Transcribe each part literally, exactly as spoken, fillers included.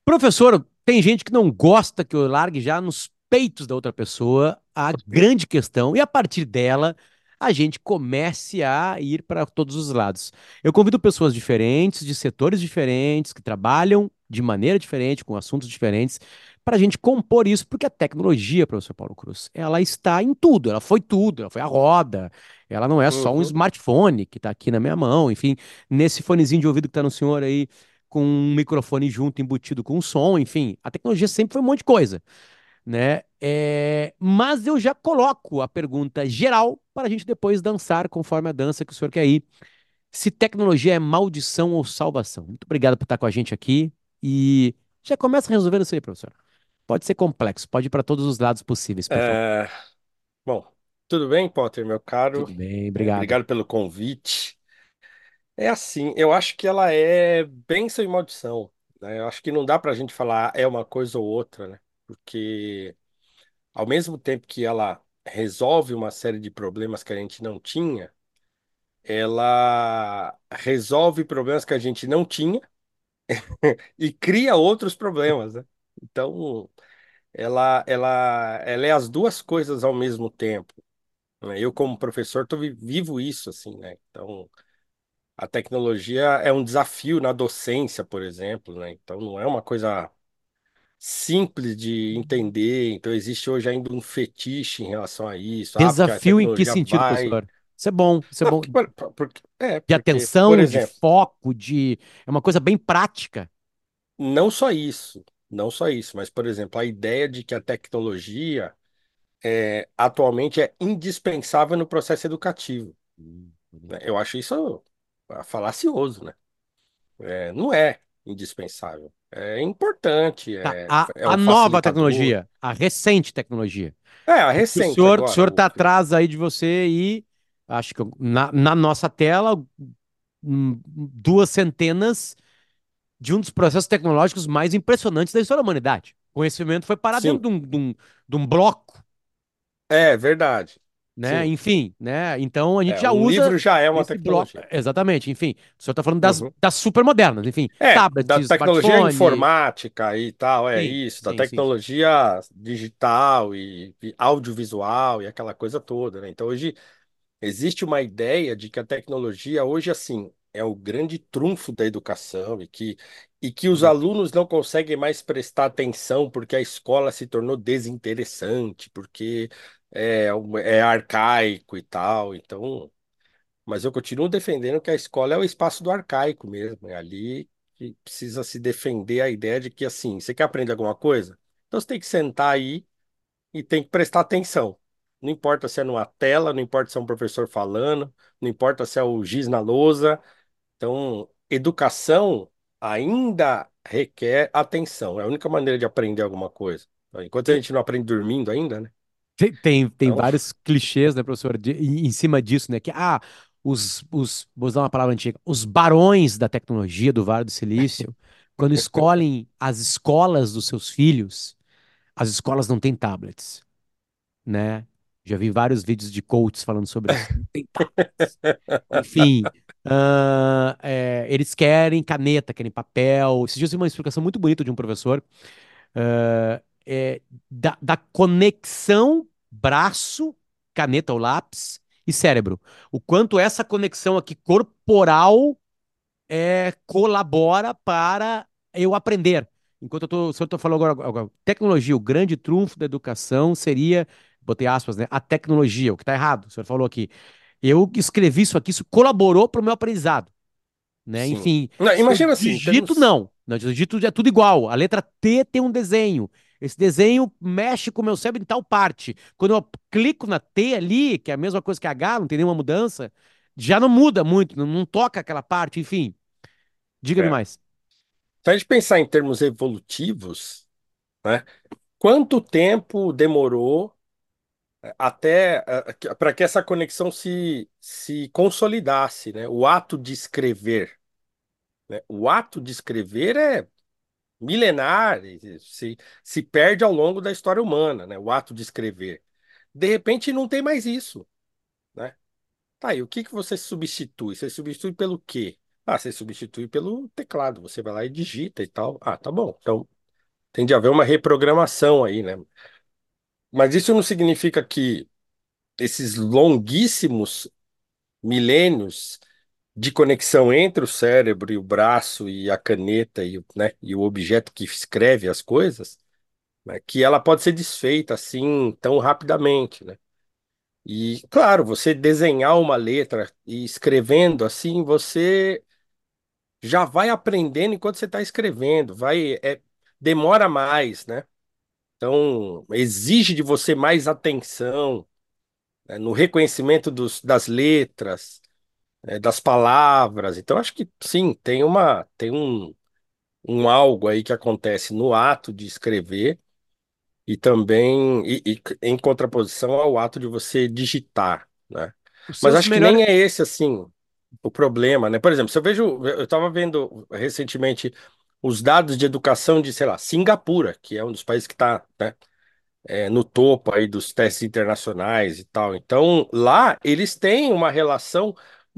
Professor, tem gente que não gosta que eu largue já nos peitos da outra pessoa a grande questão e a partir dela a gente comece a ir para todos os lados. Eu convido pessoas diferentes, de setores diferentes, que trabalham de maneira diferente, com assuntos diferentes, para a gente compor isso, porque a tecnologia, professor Paulo Cruz, ela está em tudo, ela foi tudo, ela foi a roda, ela não é só um Uhum. smartphone que está aqui na minha mão, enfim, nesse fonezinho de ouvido que está no senhor aí com um microfone junto, embutido com som, enfim, a tecnologia sempre foi um monte de coisa, né? É, mas eu já coloco a pergunta geral para a gente depois dançar conforme a dança que o senhor quer ir. Se tecnologia é maldição ou salvação? Muito obrigado por estar com a gente aqui e já começa resolvendo isso aí, professor. Pode ser complexo, pode ir para todos os lados possíveis, por favor. É, bom, tudo bem, Potter, meu caro? Tudo bem, É, obrigado. obrigado pelo convite. É assim, eu acho que ela é bênção e maldição, né? Eu acho que não dá pra gente falar é uma coisa ou outra, né? Porque ao mesmo tempo que ela resolve uma série de problemas que a gente não tinha, ela resolve problemas que a gente não tinha e cria outros problemas, né? Então, ela, ela, ela é as duas coisas ao mesmo tempo, né? Eu, como professor, tô, vi- vivo isso, assim, né? Então, a tecnologia é um desafio na docência, por exemplo, né? Então, não é uma coisa simples de entender. Então, existe hoje ainda um fetiche em relação a isso. Ah, porque a Desafio em que tecnologia sentido, vai. professor? Isso é bom, isso é Não, bom. porque, por- porque, é, De porque, por atenção, de exemplo, foco, de. É uma coisa bem prática. não só isso, não só isso, mas, por exemplo, a ideia de que a tecnologia é, atualmente é indispensável no processo educativo, Hum, né? Eu acho isso ah, falacioso, né? É, não é indispensável. É importante, Tá, é, a, é a um nova facilitador. tecnologia, a recente tecnologia. É, a O recente senhor, o agora. senhor O está que... atrás aí de você e acho que na, na nossa tela, hum, duas centenas de um dos processos tecnológicos mais impressionantes da história da humanidade. O conhecimento foi parar dentro Sim, de um, de um, de um bloco, é verdade. né? Sim, Enfim, né? Então a gente é, já um usa livro já é uma esse bloco. tecnologia. Exatamente, enfim. O senhor está falando das, Uhum. das super modernas, enfim, É, tablet, da tecnologia smartphone. informática e tal, é Sim, isso, da sim, sim, sim. tecnologia digital e, e audiovisual e aquela coisa toda, né? Então hoje existe uma ideia de que a tecnologia hoje, assim, é o grande trunfo da educação e que, e que os Uhum. alunos não conseguem mais prestar atenção porque a escola se tornou desinteressante, porque é, um- é arcaico e tal. Então, mas eu continuo defendendo que a escola é o espaço do arcaico mesmo. É ali que precisa se defender a ideia de que, assim, você quer aprender alguma coisa? Então você tem que sentar aí e tem que prestar atenção. Não importa se é numa tela, não importa se é um professor falando, não importa se é o giz na lousa. Então, educação ainda requer atenção. É a única maneira de aprender alguma coisa. Então, enquanto a gente não aprende dormindo ainda, né? Tem, tem, tem Então, vários clichês, né, professor, de- em em cima disso, né? Que, ah, os, os, vou usar uma palavra antiga, os barões da tecnologia do Vale do Silício, quando escolhem as escolas dos seus filhos, as escolas não têm tablets, né? Já vi vários vídeos de coaches falando sobre isso. Não tem tablets. Enfim, ah, é, eles querem caneta, querem papel. Esses dias eu vi uma explicação muito bonita de um professor ah, é, da, da conexão braço, caneta ou lápis e cérebro. O quanto essa conexão aqui corporal é, colabora para eu aprender. Enquanto eu tô, o senhor tá falando agora, agora, tecnologia, o grande trunfo da educação seria, botei aspas, né, a tecnologia, o que está errado, o senhor falou aqui. Eu escrevi isso aqui, isso colaborou para o meu aprendizado, né? sim. Enfim, Não, se eu imagina assim, em digito, termos. não. Não, eu digito é tudo igual. A letra T tem um desenho. Esse desenho mexe com o meu cérebro em tal parte. Quando eu clico na T ali, que é a mesma coisa que H, não tem nenhuma mudança, já não muda muito, não, não toca aquela parte, enfim. Diga-me É. mais. Se a gente pensar em termos evolutivos, né? Quanto tempo demorou até para que essa conexão se, se consolidasse, né? O ato de escrever, né? O ato de escrever é milenar, e se, se perde ao longo da história humana, né? O ato de escrever. De repente não tem mais isso, né? Tá, e o que que você substitui? Você substitui pelo quê? Ah, você substitui pelo teclado. Você vai lá e digita e tal. Ah, tá bom. Então. Tem de haver uma reprogramação aí, né? Mas isso não significa que esses longuíssimos milênios de conexão entre o cérebro e o braço e a caneta e, o- né, e o objeto que escreve as coisas, né, que ela pode ser desfeita assim tão rapidamente, né? E, claro, você desenhar uma letra e escrevendo assim, você já vai aprendendo enquanto você está escrevendo, vai, é, demora mais, né? Então, exige de você mais atenção, né, no reconhecimento dos, das letras, né, das palavras. Então, acho que sim, tem uma, tem um, um algo aí que acontece no ato de escrever e também e, e em contraposição ao ato de você digitar, né? Os Mas seus acho que melhores. nem é esse assim o problema, né? Por exemplo, se eu vejo, eu estava vendo recentemente os dados de educação de, sei lá, Singapura, que é um dos países que está, né, é, no topo aí dos testes internacionais e tal. Então, lá eles têm uma relação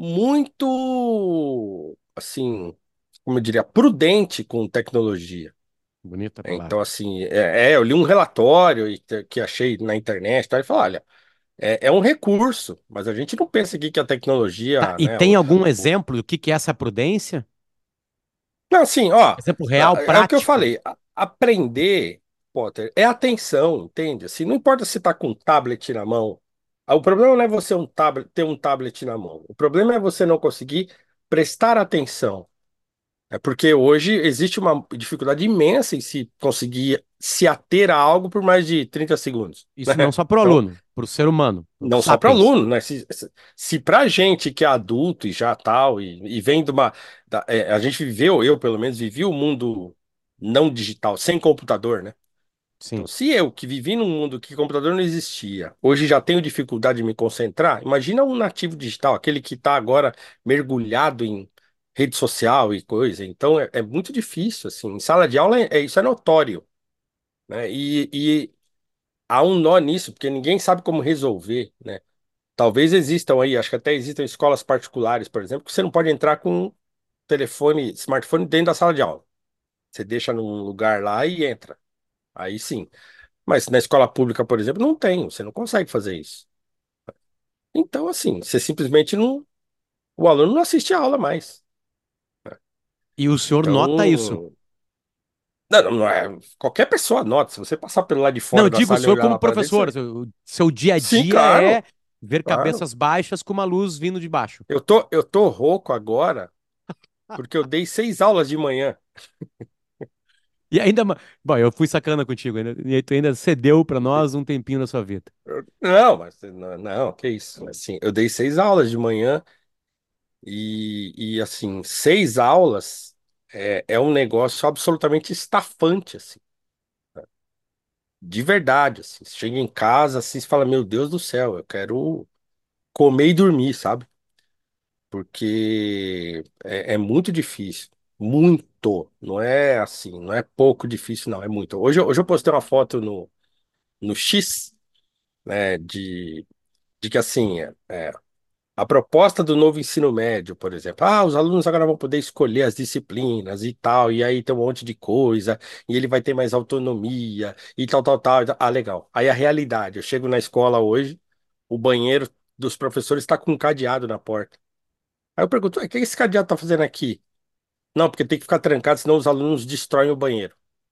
muito, assim, como eu diria, prudente com tecnologia. Bonita Então, palavra. assim, é, é, eu li um relatório e te- que achei na internet, tá? E falou, olha, é, é um recurso, mas a gente não pensa aqui que a Tá, tecnologia, e né? tem O, algum o- exemplo do que que é essa prudência? Não, assim, ó, Exemplo real, é o que eu prático. falei, a- aprender, Potter, é atenção, entende? Assim, não importa se tá com um tablet na mão. Ah, o problema não é você um tablet, ter um tablet na mão. O problema é você não conseguir prestar atenção. É porque hoje existe uma dificuldade imensa em se conseguir se ater a algo por mais de trinta segundos, né? Isso não só para o Então, aluno, para o ser humano, o não só para sapiens. aluno, né? Se, se, se para gente que é adulto e já tal, e, e vem de uma. Da- é, a gente viveu, eu pelo menos, vivi o mundo não digital, sem computador, né? Então, Sim. se eu, que vivi num mundo que computador não existia, hoje já tenho dificuldade de me concentrar, imagina um nativo digital, aquele que está agora mergulhado em rede social e coisa. Então, é, é muito difícil, assim. Em sala de aula, é, é- isso é notório, né? E, e há um nó nisso, porque ninguém sabe como resolver, né? Talvez existam aí, acho que até existam escolas particulares, por exemplo, que você não pode entrar com telefone, smartphone dentro da sala de aula. Você deixa num lugar lá e entra. Aí sim. Mas na escola pública, por exemplo, não tem, você não consegue fazer isso. Então, assim, você simplesmente não. O aluno não assiste a aula mais. E o senhor nota isso? Então. Não, não não é. Qualquer pessoa nota. Se você passar pelo lado de Não, eu fora da digo o sala e senhor olhar como lá para dentro, professor. você. Seu, seu dia a Sim, dia é claro, ver claro. cabeças baixas com uma luz vindo de baixo. Eu tô, eu tô rouco agora porque eu dei seis aulas de manhã. E ainda. ma- Bom, eu fui sacana contigo, ainda, e aí tu ainda cedeu pra nós um tempinho da sua vida. Eu- Não, mas não, não, que isso. Assim, eu dei seis aulas de manhã e, e assim, seis aulas é, é um negócio absolutamente estafante, assim, de verdade, assim. Você chega em casa, assim, você fala, meu Deus do céu, eu quero comer e dormir, sabe? Porque é, é muito difícil, muito. Não é assim, não é pouco difícil, não, é muito. Hoje, eu- hoje eu postei uma foto no, no X, né, de, de que assim, é, a proposta do novo ensino médio, por exemplo, ah, os alunos agora vão poder escolher as disciplinas e tal, e aí tem um monte de coisa, e ele vai ter mais autonomia e tal, tal, tal. e tal. Ah, legal. Aí a realidade, eu chego na escola hoje, o banheiro dos professores está com um cadeado na porta. Aí eu pergunto, "Ué, o que esse cadeado tá fazendo aqui? Não, porque tem que ficar trancado, senão os alunos destroem o banheiro.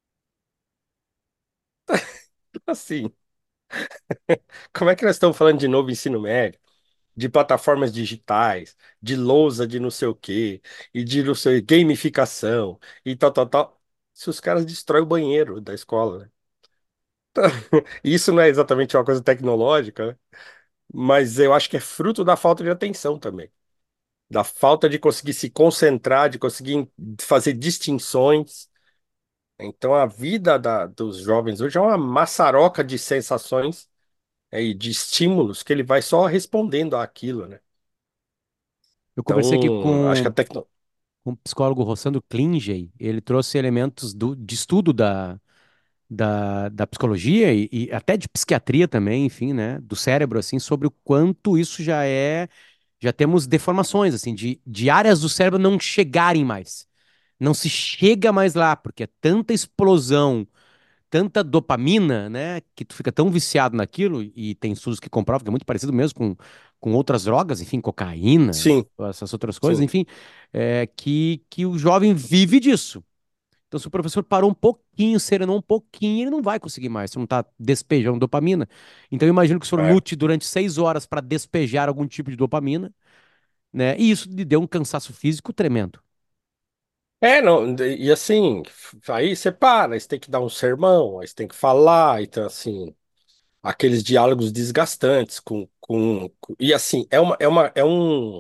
Assim, como é que nós estamos falando de novo ensino médio? De plataformas digitais, de lousa de não sei o quê, e de não sei, gamificação, e tal, tal, tal. Se os caras destroem o banheiro da escola, né? Isso não é exatamente uma coisa tecnológica, né? Mas eu acho que é fruto da falta de atenção também. Da falta de conseguir se concentrar, de conseguir fazer distinções. Então a vida da- dos jovens hoje é uma maçaroca de sensações, é, e de estímulos que ele vai só respondendo àquilo, né? Eu conversei aqui Então, acho que a com, tecno... com o psicólogo Rossandro Klingey. Ele trouxe elementos do, de estudo da, da, da psicologia e, e até de psiquiatria também, enfim, né? Do cérebro, assim, sobre o quanto isso já é. Já temos deformações, assim, de, de áreas do cérebro não chegarem mais. Não se chega mais lá, porque é tanta explosão. tanta dopamina, né, que tu fica tão viciado naquilo, e tem estudos que comprovam que é muito parecido mesmo com, com outras drogas, enfim, cocaína, Sim, essas outras coisas, sim. enfim, é, que, que o jovem vive disso. Então, se o professor parou um pouquinho, serenou um pouquinho, ele não vai conseguir mais, se não está despejando dopamina. Então, eu imagino que o senhor É. lute durante seis horas para despejar algum tipo de dopamina, né, e isso lhe deu um cansaço físico tremendo. É, não, e assim, aí você para, aí você tem que dar um sermão, aí você tem que falar, então assim, aqueles diálogos desgastantes com, com, com- e assim, é uma, é uma, é um,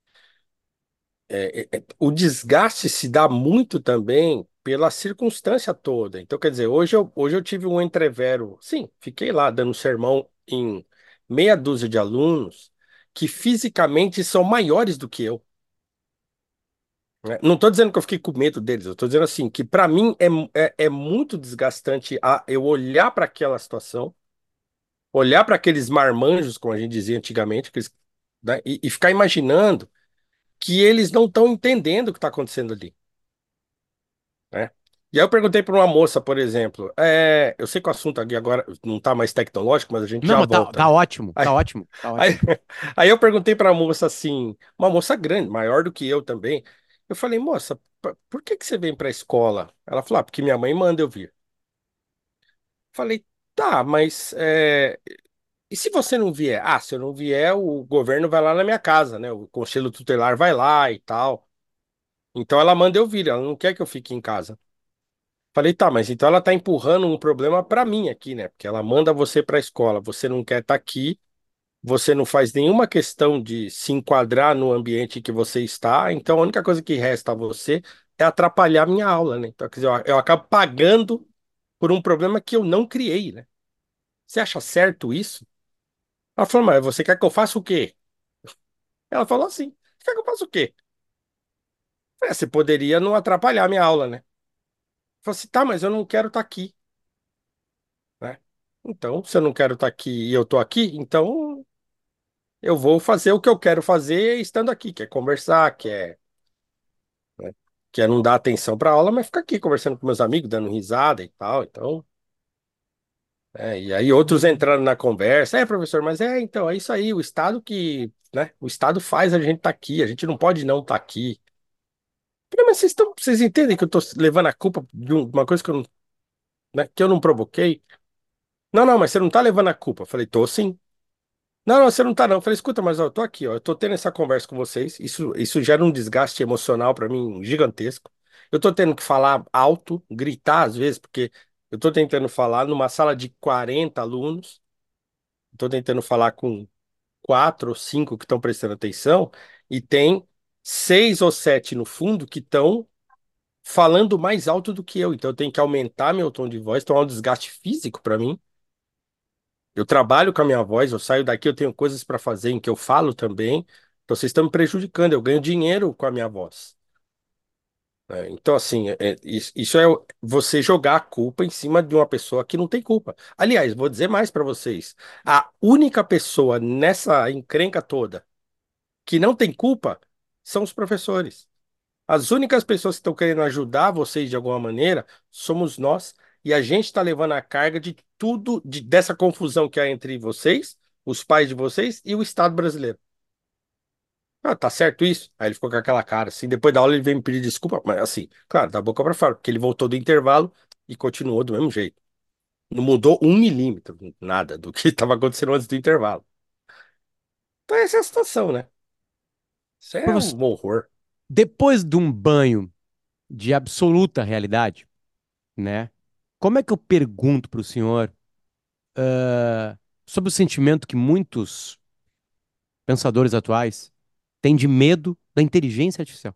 é- é- é- o desgaste se dá muito também pela circunstância toda. Então, quer dizer, hoje eu, hoje eu tive um entrevero, sim, fiquei lá dando sermão em meia dúzia de alunos que fisicamente são maiores do que eu. Né? Não estou dizendo que eu fiquei com medo deles, eu estou dizendo assim, que para mim é, é, é muito desgastante a, eu olhar para aquela situação, olhar para aqueles marmanjos, como a gente dizia antigamente, aqueles, né, e, e ficar imaginando que eles não estão entendendo o que está acontecendo ali. Né? E aí eu perguntei para uma moça, por exemplo, é, eu sei que o assunto aqui agora não está mais tecnológico, mas a gente Não, já mas tá, volta, tá né? ótimo, Aí, tá ótimo, tá aí, ótimo. aí eu perguntei para a moça assim, uma moça grande, maior do que eu também. Eu falei, moça, p- por que que você vem para a escola? Ela falou, ah, porque minha mãe manda eu vir. Falei, tá, mas é, e se você não vier? Ah, se eu não vier, o governo vai lá na minha casa, né? O conselho tutelar vai lá e tal. Então ela manda eu vir, ela não quer que eu fique em casa. Falei, tá, mas então ela tá empurrando um problema pra mim aqui, né? Porque ela manda você pra escola, você não quer estar aqui, você não faz nenhuma questão de se enquadrar no ambiente que você está, então a única coisa que resta a você é atrapalhar minha aula, né? Então, quer dizer, eu, eu acabo pagando por um problema que eu não criei, né? Você acha certo isso? Ela falou, mas você quer que eu faça o quê? Ela falou assim, você quer que eu faça o quê? Eu falei, "É, você poderia não atrapalhar minha aula, né?" Falei assim, tá, mas eu não quero estar aqui, né? Então, se eu não quero estar aqui e eu tô aqui, então eu vou fazer o que eu quero fazer estando aqui, que é conversar, que é, né, que é não dar atenção para aula, mas ficar aqui conversando com meus amigos, dando risada e tal. Então, é, e aí outros entrando na conversa, é, professor, mas é, então, é isso aí, o Estado que, né, o Estado faz a gente estar aqui, a gente não pode não estar aqui. Falei, mas vocês estão, vocês entendem que eu tô levando a culpa de um- uma coisa que eu não, né, que eu não provoquei? Não, não, mas você não tá levando a culpa. Eu falei, tô sim. Não, não, você não tá não. Eu falei, escuta, mas ó, eu tô aqui, ó, eu tô tendo essa conversa com vocês. Isso, isso gera um desgaste emocional pra mim gigantesco. Eu tô tendo que falar alto, gritar às vezes, porque eu tô tentando falar numa sala de quarenta alunos, tô tentando falar com quatro ou cinco que estão prestando atenção, e tem seis ou sete no fundo que estão falando mais alto do que eu. Então eu tenho que aumentar meu tom de voz, então é um desgaste físico pra mim. Eu trabalho com a minha voz, eu saio daqui, eu tenho coisas para fazer em que eu falo também. Então vocês estão me prejudicando, eu ganho dinheiro com a minha voz. Né? Então, assim, é- é- isso isso é você jogar a culpa em cima de uma pessoa que não tem culpa. Aliás, vou dizer mais para vocês: a única pessoa nessa encrenca toda que não tem culpa são os professores. As únicas pessoas que estão querendo ajudar vocês de alguma maneira somos nós, e a gente está levando a carga de tudo, de- dessa confusão que há entre vocês, os pais de vocês e o Estado brasileiro. Ah, tá certo isso? Aí ele ficou com aquela cara assim. Depois da aula ele veio me pedir desculpa, mas assim, claro, da boca para fora, porque ele voltou do intervalo e continuou do mesmo jeito. Não mudou um milímetro, nada do que estava acontecendo antes do intervalo. Então essa é a situação, né? Isso é Professor, um horror. depois de um banho de absoluta realidade, né? Como é que eu pergunto para o senhor ah, sobre o sentimento que muitos pensadores atuais têm de medo da inteligência artificial?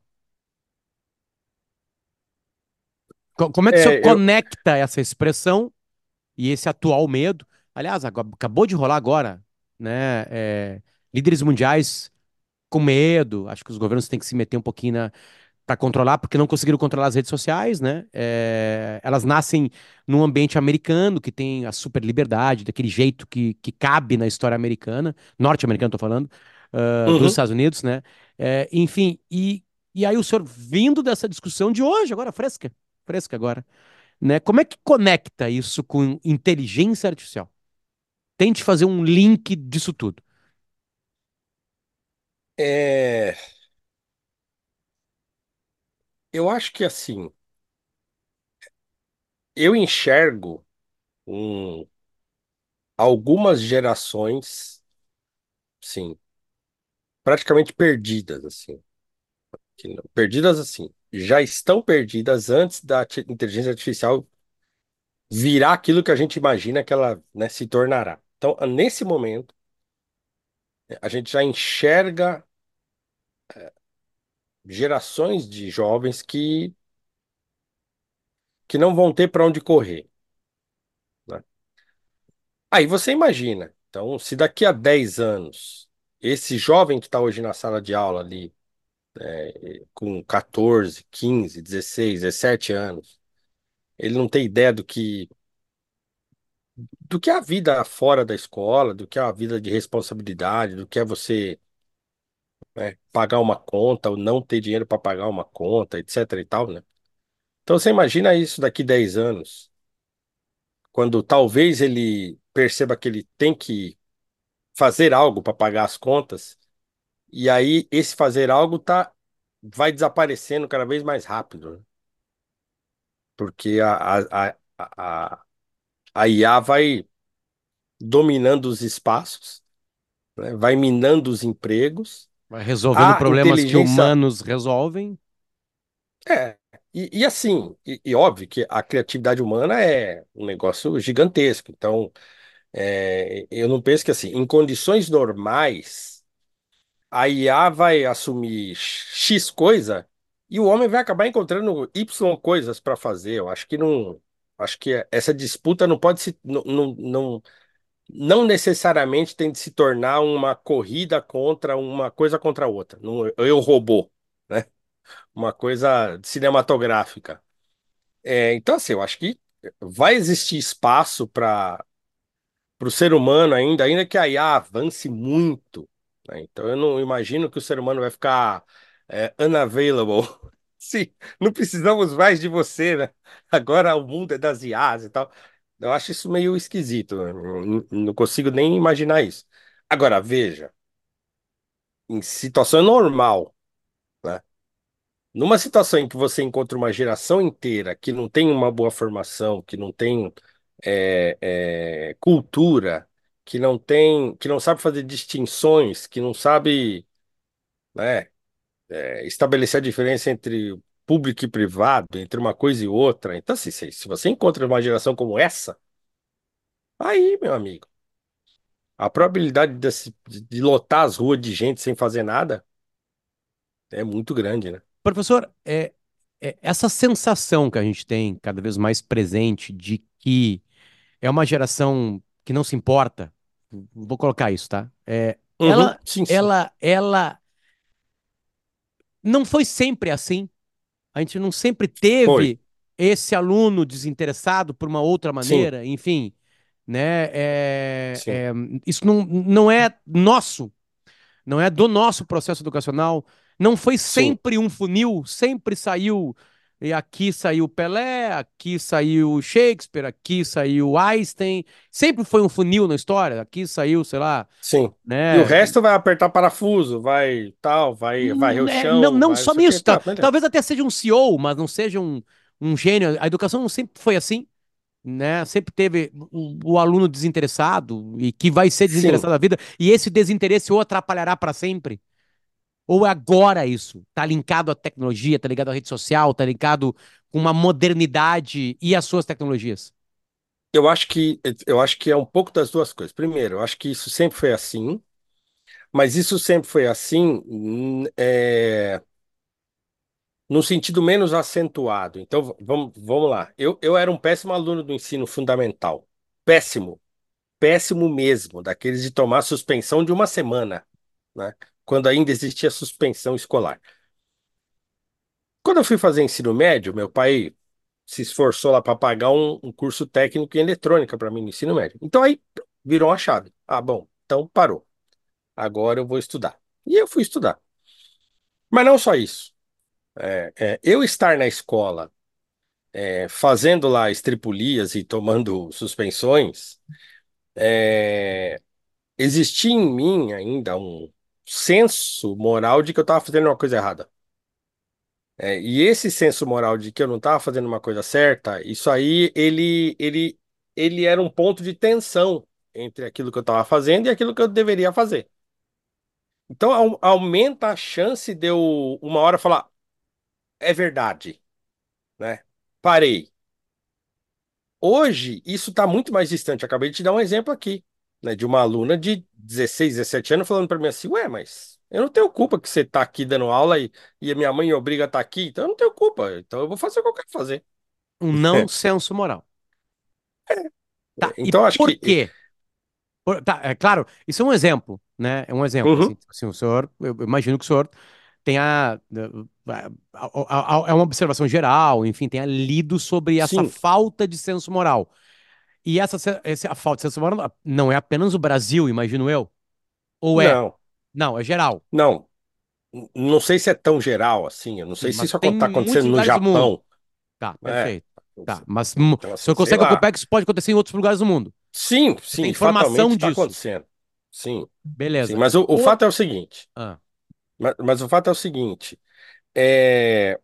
Co- Como é que o senhor É, eu. conecta essa expressão e esse atual medo? Aliás, agora- acabou de rolar agora, né? é, líderes mundiais com medo. Acho que os governos têm que se meter um pouquinho na para controlar, porque não conseguiram controlar as redes sociais, né? É, elas nascem num ambiente americano que tem a super liberdade, daquele jeito que, que cabe na história americana, norte-americana, tô falando, ah, dos Uhum. Estados Unidos, né? É, enfim, e, e aí o senhor vindo dessa discussão de hoje, agora fresca, fresca agora. né? Como é que conecta isso com inteligência artificial? Tente fazer um link disso tudo. É, eu acho que assim, eu enxergo um, algumas gerações, sim, praticamente perdidas, assim. Que não- perdidas assim, já estão perdidas antes da ati- inteligência artificial virar aquilo que a gente imagina que ela, né, se tornará. Então, nesse momento, a gente já enxerga gerações de jovens que, que não vão ter para onde correr, né? Aí você imagina, então, se daqui a dez anos, esse jovem que está hoje na sala de aula ali, com catorze, quinze, dezesseis, dezessete anos, ele não tem ideia do que do que é a vida fora da escola, do que é a vida de responsabilidade, do que é você, né, pagar uma conta ou não ter dinheiro para pagar uma conta, etc e tal, né? Então você imagina isso daqui dez anos, quando talvez ele perceba que ele tem que fazer algo para pagar as contas, e aí esse fazer algo tá vai desaparecendo cada vez mais rápido, né? Porque a, a, a, a, a I A vai dominando os espaços, né? Vai minando os empregos. Vai resolvendo A problemas que inteligência humanos resolvem. é, e, e assim, e, e óbvio que a criatividade humana é um negócio gigantesco. Então, é, eu não penso que assim, em condições normais, a I A vai assumir X coisa e o homem vai acabar encontrando Y coisas para fazer. Eu acho que não, acho que essa disputa não pode se, não, não, não, não necessariamente tem de se tornar uma corrida contra uma coisa contra a outra. Não, eu robô, né? Uma coisa cinematográfica. É, então, assim, eu acho que vai existir espaço para o ser humano ainda, ainda que a I A avance muito, né? Então, eu não imagino que o ser humano vai ficar é, unavailable. Sim, não precisamos mais de você, né? Agora o mundo é das I As e tal. Eu acho isso meio esquisito, né? Não, não consigo nem imaginar isso. Agora, veja, em situação normal, né? Numa situação em que você encontra uma geração inteira que não tem uma boa formação, que não tem é, é, cultura, que não tem, que não sabe fazer distinções, que não sabe, né, é, estabelecer a diferença entre público e privado, entre uma coisa e outra. Então, assim, se, se você encontra uma geração como essa, aí, meu amigo, a probabilidade desse- de, de lotar as ruas de gente sem fazer nada é muito grande, né? Professor, é, é essa sensação que a gente tem cada vez mais presente de que é uma geração que não se importa, vou colocar isso, tá? É, Uhum, ela, sim, sim. ela, ela não foi sempre assim. A gente não sempre Foi. teve esse aluno desinteressado por uma outra Sim, maneira, enfim, né? É, sim, é, isso não, não é nosso, não é do nosso processo educacional. Não foi sim, sempre um funil, sempre saiu. E aqui saiu Pelé, aqui saiu Shakespeare, aqui saiu Einstein. Sempre foi um funil na história. Aqui saiu, sei lá, sim. E o né? resto vai apertar parafuso, vai tal, vai varrer Hum, o é, não, chão, não vai não só sei o quê. nisso. Tá? Tá, beleza. Talvez até seja um C E O, mas não seja um, um gênio. A educação não sempre foi assim, né? Sempre teve o, o aluno desinteressado e que vai ser Sim, desinteressado da vida. E esse desinteresse o atrapalhará para sempre. Ou é agora isso? Tá linkado à tecnologia, tá ligado à rede social, tá linkado com uma modernidade e as suas tecnologias? eu acho que eu acho que é um pouco das duas coisas. Primeiro, eu acho que isso sempre foi assim, mas isso sempre foi assim, hum, é, no sentido menos acentuado. Então, v- vamos, vamos lá. Eu, eu era um péssimo aluno do ensino fundamental. Péssimo, péssimo mesmo, daqueles de tomar suspensão de uma semana, né? Quando ainda existia suspensão escolar. Quando eu fui fazer ensino médio, meu pai se esforçou lá para pagar um, um curso técnico em eletrônica para mim no ensino médio. Então aí virou uma chave. Ah, bom, então parou. Agora eu vou estudar. E eu fui estudar. Mas não só isso. É, é, eu estar na escola é, fazendo lá estripulias e tomando suspensões, é, existia em mim ainda um senso moral de que eu estava fazendo uma coisa errada. É, e esse senso moral de que eu não estava fazendo uma coisa certa, isso aí, ele, ele, ele era um ponto de tensão entre aquilo que eu estava fazendo e aquilo que eu deveria fazer. Então, au- aumenta a chance de eu, uma hora, falar, é verdade, né? Parei. Hoje, isso está muito mais distante. Eu acabei de te dar um exemplo aqui, né, de uma aluna de dezesseis, dezessete anos falando para mim assim: Ué, mas eu não tenho culpa que você está aqui dando aula e, e a minha mãe me obriga a estar aqui, então eu não tenho culpa. Então eu vou fazer o que eu quero fazer. Um não senso moral. Tá, e Então acho por que. quê? Por- tá, é claro, isso é um exemplo, né? É um exemplo, Uhum, assim, assim, o senhor, eu eu imagino que o senhor tenha, eh, a- a- a- é uma observação geral, enfim, tenha lido sobre essa sim, falta de senso moral. E essa, se- esse, a falta de senso moral não é apenas o Brasil, imagino eu, ou é? não, Não, é geral. não. N- Não sei se é tão geral assim. Eu não Sim, sei se mas isso tem em está muitos acontecendo no lugares do mundo. Japão. Tá, É. perfeito. Tá, mas hum, o Então, assim, senhor sei consegue lá. acompanhar que isso pode acontecer em outros lugares do mundo. Sim, Você tem sim, fatalmente informação está disso. acontecendo. Sim, sim. Beleza. Mas o, o Por... fato é o seguinte. Ah, Mas, mas o fato é o seguinte. É,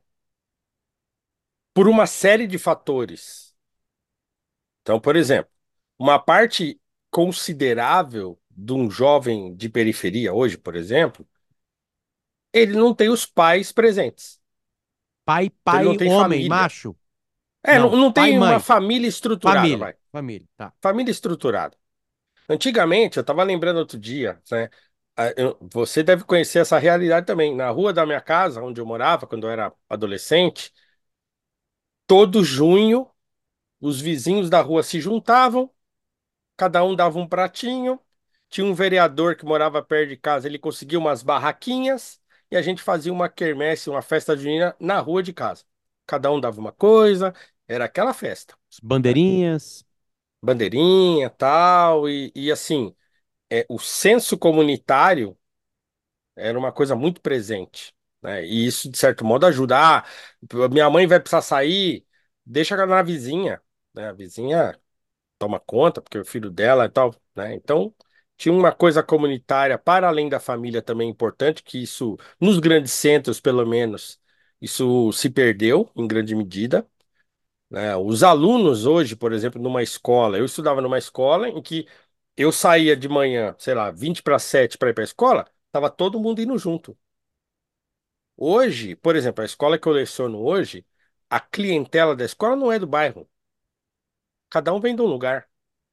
por uma série de fatores. Então, por exemplo, uma parte considerável de um jovem de periferia hoje, por exemplo, ele não tem os pais presentes. pai, Então, ele não pai, tem homem, família. macho. É, não, Não, não pai e tem uma mãe. família estruturada, Família. vai. Família, tá. Família estruturada. Antigamente, eu estava lembrando outro dia, né? ah, eu- Você deve conhecer essa realidade também. Na rua da minha casa, onde eu morava, quando eu era adolescente, todo junho, os vizinhos da rua se juntavam, cada um dava um pratinho. Tinha um vereador que morava perto de casa, ele conseguia umas barraquinhas e a gente fazia uma quermesse, uma festa junina na rua de casa. Cada um dava uma coisa, era aquela festa, né? Bandeirinhas. Bandeirinha, tal, e, e assim, é, o senso comunitário era uma coisa muito presente, né? E isso, de certo modo, ajuda. Ah, minha mãe vai precisar sair, deixa ela na vizinha, né? A vizinha toma conta, porque é o filho dela e tal, né? Então, tinha uma coisa comunitária para além da família também importante, que isso, nos grandes centros, pelo menos, isso se perdeu em grande medida, né? Os alunos hoje, por exemplo, numa escola, eu estudava numa escola em que eu saía de manhã, sei lá, vinte para sete para ir para a escola, tava todo mundo indo junto. Hoje, por exemplo, a escola que eu leciono hoje, a clientela da escola não é do bairro. Cada um vem de um lugar.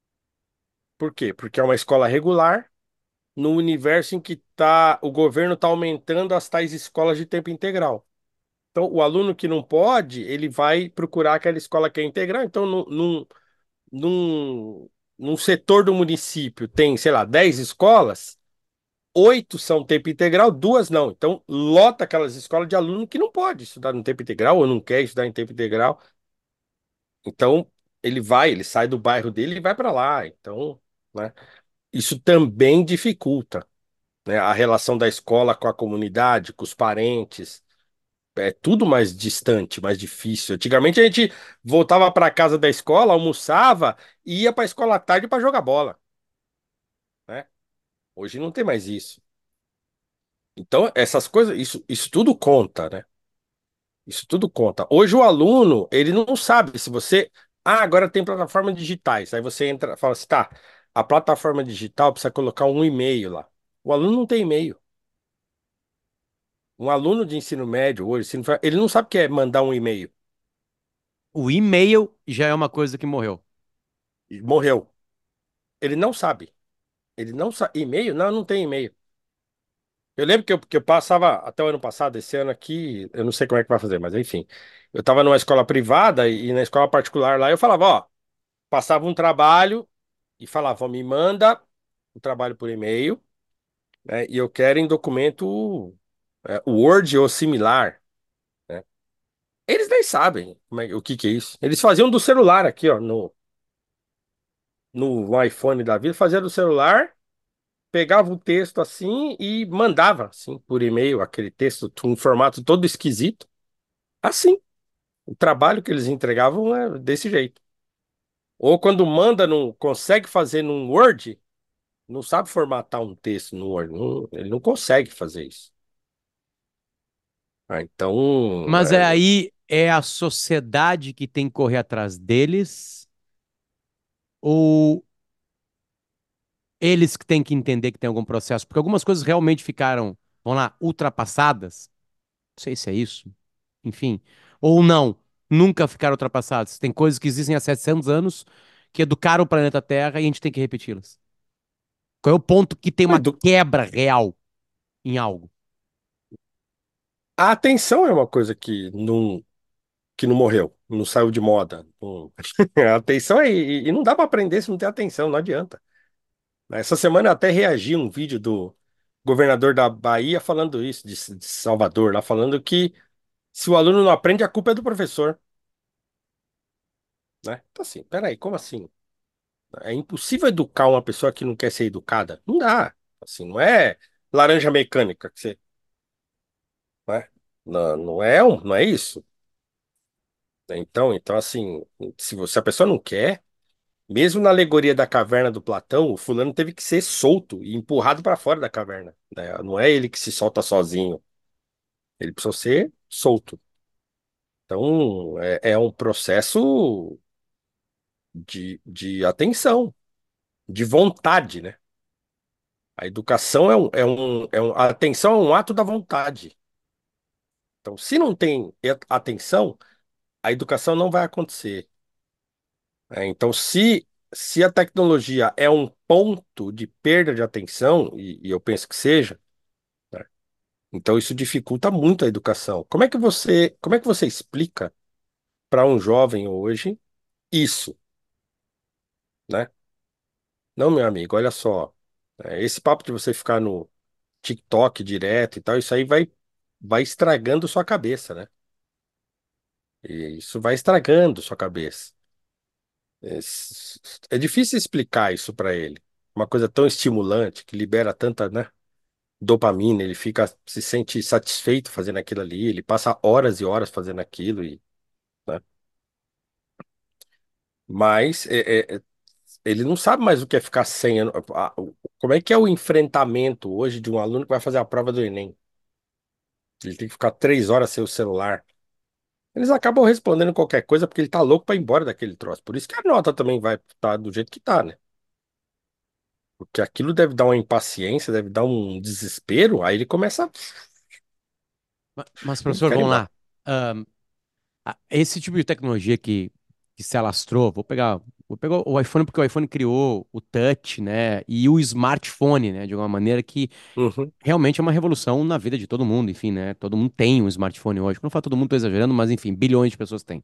Por quê? Porque é uma escola regular no universo em que tá, o governo está aumentando as tais escolas de tempo integral. Então, o aluno que não pode, ele vai procurar aquela escola que é integral. Então, num, num, num, num setor do município tem, sei lá, dez escolas, oito são tempo integral, duas não. Então, lota aquelas escolas de aluno que não pode estudar no tempo integral ou não quer estudar em tempo integral. Então, ele vai, ele sai do bairro dele e vai para lá. Então, né, isso também dificulta, né, a relação da escola com a comunidade, com os parentes. É tudo mais distante, mais difícil. Antigamente a gente voltava para casa da escola, almoçava e ia para a escola à tarde para jogar bola, né? Hoje não tem mais isso. Então, essas coisas, isso, isso tudo conta, né? Isso tudo conta. Hoje o aluno, ele não sabe se você. Ah, agora tem plataformas digitais. Aí você entra, fala assim, tá, a plataforma digital precisa colocar um e-mail lá. O aluno não tem e-mail. Um aluno de ensino médio hoje, ensino fra- ele não sabe o que é mandar um e-mail. O e-mail já é uma coisa que morreu. E morreu. Ele não sabe. Ele não sabe. E-mail? Não, não tem e-mail. Eu lembro que eu, que eu passava até o ano passado, esse ano aqui, eu não sei como é que vai fazer, mas enfim. Eu estava numa escola privada e na escola particular lá eu falava, ó, passava um trabalho e falava, ó, me manda o trabalho por e-mail, né? E eu quero em documento é, Word ou similar, né? Eles nem sabem como é- o que que é isso. Eles faziam do celular aqui, ó, no, no iPhone da vida, fazia do celular, pegava o texto assim e mandava, assim, por e-mail, aquele texto, um formato todo esquisito. Assim. O trabalho que eles entregavam é desse jeito. Ou quando manda, não consegue fazer num Word, não sabe formatar um texto no Word. Não- ele não consegue fazer isso. Ah, então, Mas é é, aí é a sociedade que tem que correr atrás deles ou eles que têm que entender que tem algum processo? Porque algumas coisas realmente ficaram, vamos lá, ultrapassadas. Não sei se é isso. Enfim. Ou não, nunca ficaram ultrapassadas. Tem coisas que existem há setecentos anos que educaram o planeta Terra e a gente tem que repeti-las. Qual é o ponto que tem a uma edu- quebra real em algo? a atenção é uma coisa que não, que não morreu, não saiu de moda. Não- A atenção é, e, e não dá para aprender se não tem atenção, não adianta. Essa semana eu até reagi a um vídeo do governador da Bahia falando isso, de, de Salvador, lá falando que se o aluno não aprende, a culpa é do professor, né? Então assim, peraí, como assim? É impossível educar uma pessoa que não quer ser educada? Não dá. Assim, não é laranja mecânica que você, né? Não, não é, um- não é isso. Então, então assim, se você, se a pessoa não quer, mesmo na alegoria da caverna do Platão, o fulano teve que ser solto e empurrado para fora da caverna, né? Não é ele que se solta sozinho, ele precisa ser solto. Então, é, é um processo de, de atenção, de vontade, né? A educação é um, é um, é um, a atenção é um ato da vontade. Então, se não tem e- atenção, a educação não vai acontecer. Né? Então, se, se a tecnologia é um ponto de perda de atenção, e, e eu penso que seja, né? Então isso dificulta muito a educação. Como é que você, como é que você explica para um jovem hoje isso, né? Não, meu amigo, olha só, é, esse papo de você ficar no TikTok direto e tal, isso aí vai, vai estragando sua cabeça, né? E isso vai estragando sua cabeça. É, s- é difícil explicar isso para ele. Uma coisa tão estimulante, que libera tanta, né, dopamina, ele fica, se sente satisfeito fazendo aquilo ali, ele passa horas e horas fazendo aquilo, e, né? Mas é, é, ele não sabe mais o que é ficar sem. a- a- o- Como é que é o enfrentamento hoje de um aluno que vai fazer a prova do Enem? Ele tem que ficar três horas sem o celular. Eles acabam respondendo qualquer coisa porque ele tá louco pra ir embora daquele troço. Por isso que a nota também vai estar do jeito que tá, né? Porque aquilo deve dar uma impaciência, deve dar um desespero. Aí ele começa. a- Ma- Mas, Não professor, quero ir vamos embora. lá. Ahn, a- esse tipo de tecnologia que, que se alastrou, vou pegar, vou pegar o iPhone porque o iPhone criou o touch, né? E o smartphone, né? De uma maneira que Uhum, realmente é uma revolução na vida de todo mundo, enfim, né? Todo mundo tem um smartphone hoje. Quando eu falo todo mundo, tô exagerando, mas enfim, bilhões de pessoas têm.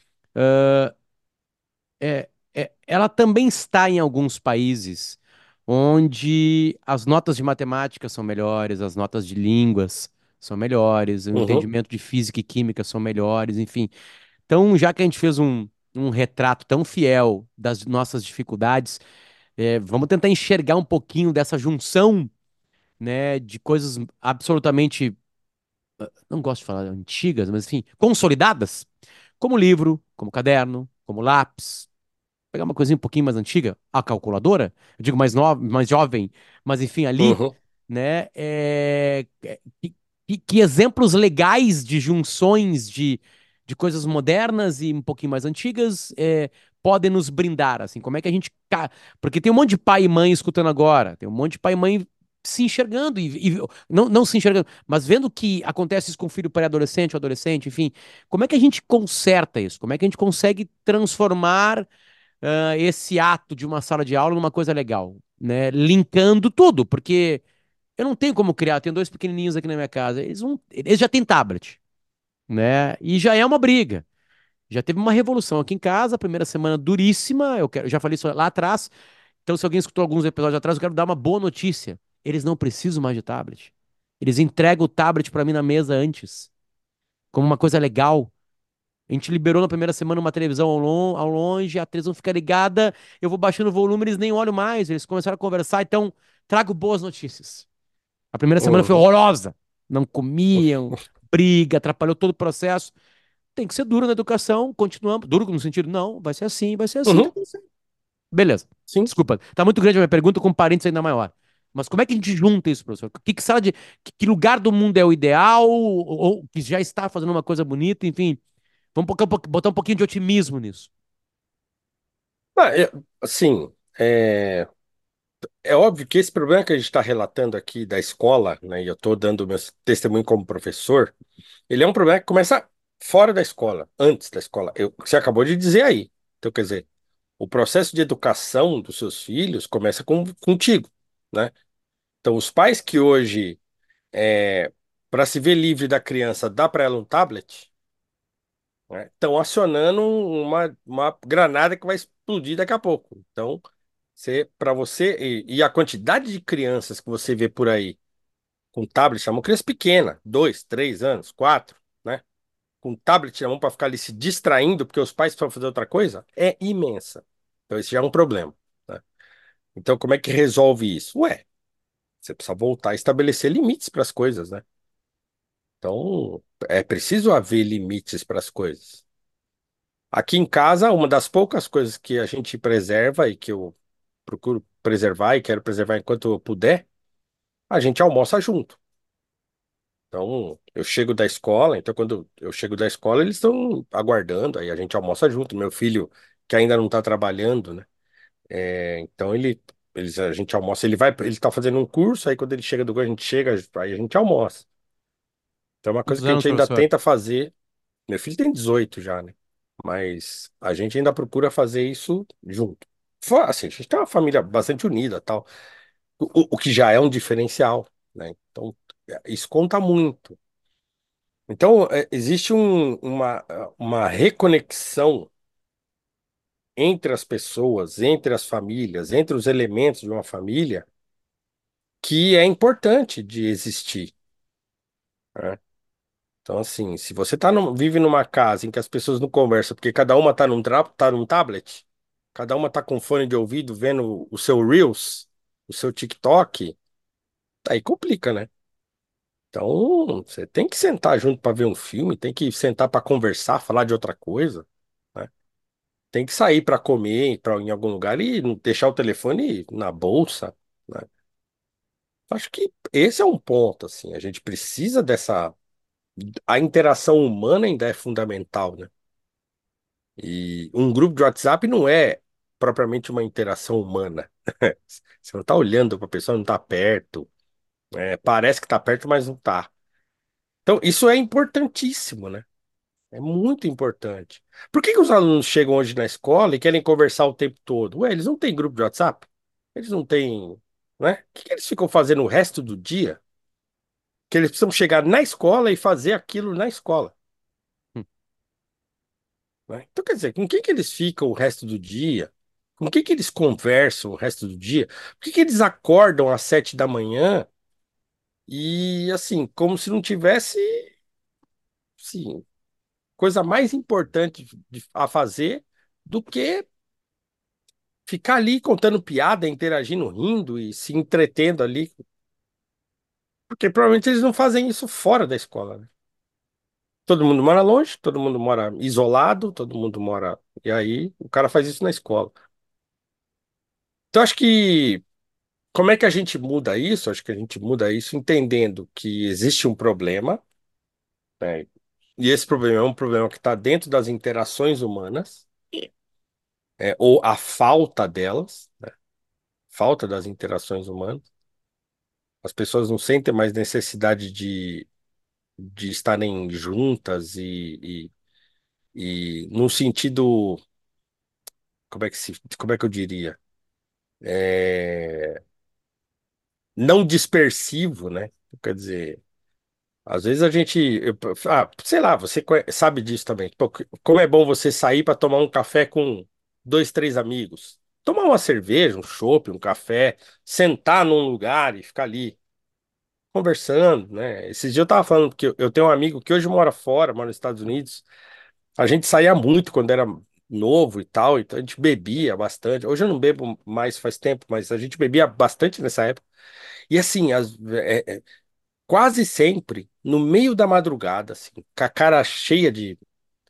É, é, ela também está em alguns países onde as notas de matemática são melhores, as notas de línguas são melhores, o uhum. entendimento de física e química são melhores, enfim. Então, já que a gente fez um, um retrato tão fiel das nossas dificuldades, é, vamos tentar enxergar um pouquinho dessa junção, né, de coisas absolutamente, não gosto de falar antigas, mas enfim, consolidadas, como livro, como caderno, como lápis, pegar uma coisinha um pouquinho mais antiga, a calculadora, eu digo mais nova, mais jovem, mas enfim, ali, Uhum. né? é, é, que, que- que exemplos legais de junções de, de coisas modernas e um pouquinho mais antigas é, podem nos brindar, assim, como é que a gente... ca- Porque tem um monte de pai e mãe escutando agora, tem um monte de pai e mãe se enxergando, e, e- não, não se enxergando, mas vendo que acontece isso com o filho pré-adolescente ou adolescente, enfim, como é que a gente conserta isso? Como é que a gente consegue transformar ah, esse ato de uma sala de aula numa coisa legal, né? Linkando tudo, porque eu não tenho como criar, eu tenho dois pequenininhos aqui na minha casa, eles, não, eles já têm tablet, né? E já é uma briga. Já teve uma revolução aqui em casa, a primeira semana duríssima, eu, quero, eu já falei isso lá atrás, então se alguém escutou alguns episódios atrás, eu quero dar uma boa notícia. Eles não precisam mais de tablet. Eles entregam o tablet para mim na mesa antes, como uma coisa legal. A gente liberou na primeira semana uma televisão ao, lon ao longe, a televisão fica ligada, eu vou baixando o volume, eles nem olham mais, eles começaram a conversar, então trago boas notícias. A primeira semana foi Uhum. horrorosa. Não comiam, briga, atrapalhou todo o processo. tem que ser duro na educação, continuamos. Duro no sentido, não, vai ser assim, vai ser assim, tá Uhum, tudo certo. Beleza. sim. Desculpa, tá muito grande a minha pergunta com parênteses ainda maior. Mas como é que a gente junta isso, professor? Que, que sala de. Que, que lugar do mundo é o ideal? Ou, ou que já está fazendo uma coisa bonita? Enfim, vamos botar um pouquinho botar um pouquinho de otimismo nisso. Ah, é, assim, é, é óbvio que esse problema que a gente está relatando aqui da escola, né, e eu estou dando meu testemunho como professor, ele é um problema que começa fora da escola, antes da escola. Eu, você acabou de dizer aí. Então, quer dizer, o processo de educação dos seus filhos começa com, contigo, né? Então, os pais que hoje, é, para se ver livre da criança, dá para ela um tablet, né, estão acionando uma, uma granada que vai explodir daqui a pouco. Então, você, para você, e, e a quantidade de crianças que você vê por aí com tablet, é uma criança pequena, dois, três anos, quatro, né? Com tablet na mão para ficar ali se distraindo, porque os pais estão fazer outra coisa, é imensa. Então, esse já é um problema, né? Então, como é que resolve isso? Ué, você precisa voltar a estabelecer limites para as coisas, né? Então, é preciso haver limites para as coisas. Aqui em casa, uma das poucas coisas que a gente preserva e que eu procuro preservar e quero preservar enquanto eu puder, a gente almoça junto. Então, eu chego da escola, então quando eu chego da escola, eles estão aguardando, aí a gente almoça junto. Meu filho, que ainda não está trabalhando, né? É, então ele, eles, a gente almoça, ele vai, ele está fazendo um curso, aí quando ele chega do curso, a gente chega, aí a gente almoça. Então é uma coisa Quantos que a anos, gente ainda professor? tenta fazer. Meu filho tem dezoito já, né? Mas a gente ainda procura fazer isso junto. Fora, assim, a gente tem uma família bastante unida, tal, o, o que já é um diferencial, né? Então, isso conta muito. Então, é, existe um- uma, uma reconexão entre as pessoas, entre as famílias, entre os elementos de uma família, que é importante de existir, né? Então, assim, se você tá num- vive numa casa em que as pessoas não conversam, porque cada uma tá num, tra- tá num tablet, cada uma tá com fone de ouvido vendo o seu Reels, o seu TikTok, aí complica, né? Então, você tem que sentar junto para ver um filme, tem que sentar para conversar, falar de outra coisa, né? Tem que sair para comer pra, em algum lugar e não deixar o telefone na bolsa, né? Acho que esse é um ponto, assim, a gente precisa dessa. A interação humana ainda é fundamental, né? E um grupo de WhatsApp não é propriamente uma interação humana. Você não está olhando para a pessoa, não está perto, né? Parece que está perto, mas não está. Então, isso é importantíssimo, né? É muito importante. Por que que os alunos chegam hoje na escola e querem conversar o tempo todo? Ué, eles não têm grupo de WhatsApp? Eles não têm, né? O que que eles ficam fazendo o resto do dia? Que eles precisam chegar na escola e fazer aquilo na escola, Hum. né? Então, quer dizer, com quem que eles ficam o resto do dia? Com quem que eles conversam o resto do dia? Por que que eles acordam às sete da manhã e, assim, como se não tivesse, sim, coisa mais importante de- a fazer do que ficar ali contando piada, interagindo, rindo e se entretendo ali, porque provavelmente eles não fazem isso fora da escola, né? Todo mundo mora longe, todo mundo mora isolado, todo mundo mora. E aí o cara faz isso na escola. Então acho que como é que a gente muda isso? Acho que a gente muda isso entendendo que existe um problema, né? E esse problema é um problema que está dentro das interações humanas, é, ou a falta delas, né? Falta das interações humanas. As pessoas não sentem mais necessidade de de estarem juntas e, e, e num sentido, como é que se, como é que eu diria? É, não dispersivo, né? Quer dizer, às vezes a gente, eu- ah, sei lá, você conhe- sabe disso também. Pô, como é bom você sair para tomar um café com dois, três amigos. Tomar uma cerveja, um chopp, um café, sentar num lugar e ficar ali conversando, né? Esses dias eu tava falando que eu eu tenho um amigo que hoje mora fora, mora nos Estados Unidos. A gente saía muito quando era novo e tal, então a gente bebia bastante. Hoje eu não bebo mais faz tempo, mas a gente bebia bastante nessa época. E assim, as- é- é- quase sempre no meio da madrugada, assim, com a cara cheia de.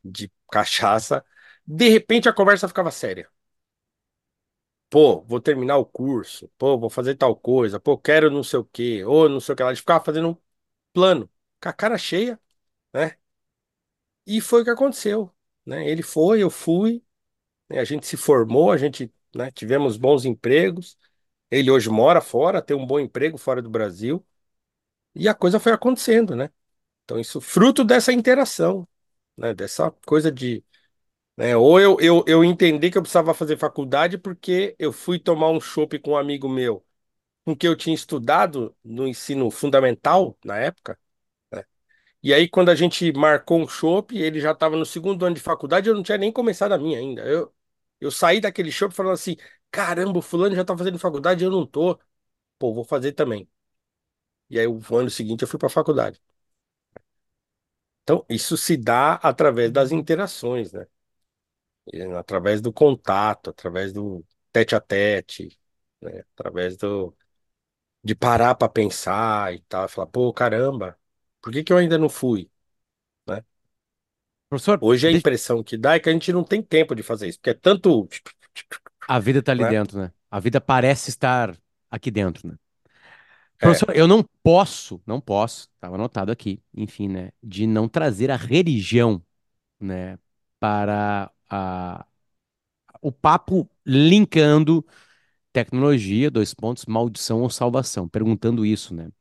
de cachaça. De repente a conversa ficava séria. Pô, vou terminar o curso. Pô, vou fazer tal coisa. Pô, quero não sei o quê. Ou não sei o que lá. A gente ficava fazendo um plano, com a cara cheia, né? E foi o que aconteceu, né? Ele foi, eu fui, né? A gente se formou, a gente, né, tivemos bons empregos. Ele hoje mora fora, tem um bom emprego fora do Brasil. E a coisa foi acontecendo, né? Então, isso fruto dessa interação, né? Dessa coisa de, né? Ou eu, eu, eu entendi que eu precisava fazer faculdade porque eu fui tomar um chopp com um amigo meu, com que eu tinha estudado no ensino fundamental na época, né? E aí, quando a gente marcou um chopp, ele já estava no segundo ano de faculdade, eu não tinha nem começado a minha ainda. Eu, eu saí daquele chopp falando assim: caramba, o fulano já tá fazendo faculdade, eu não tô. Pô, vou fazer também. E aí, o ano seguinte, eu fui para a faculdade. Então, isso se dá através das interações, né? E através do contato, através do tete a tete, né? Através do, de parar para pensar e tal, falar, pô, caramba, por que que eu ainda não fui, né? Professor, Hoje a deixa- impressão que dá é que a gente não tem tempo de fazer isso, porque é tanto, a vida tá ali né? dentro, né? A vida parece estar aqui dentro, né? É, Professor, eu não posso, não posso, estava anotado aqui, enfim, né, de não trazer a religião, né, para a, o papo linkando tecnologia, dois pontos, maldição ou salvação, perguntando isso, né?